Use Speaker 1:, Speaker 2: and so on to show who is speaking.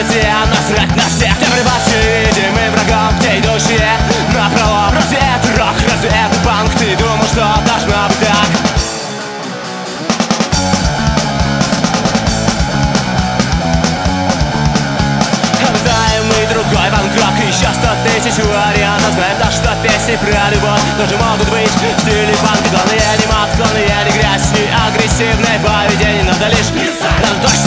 Speaker 1: друзья, насрать на всех. Ты прибавьте видимым врагам к tej душе. Напролом развед, рок, развед, панк. Ты думал, что должно быть так? Знаем мы другой панк-рок, еще 100 тысяч вариантов. Знаем то, что песни про любовь тоже могут быть в стиле панка. Главное не мат, главное не грязь и агрессивное поведение. Надо лишь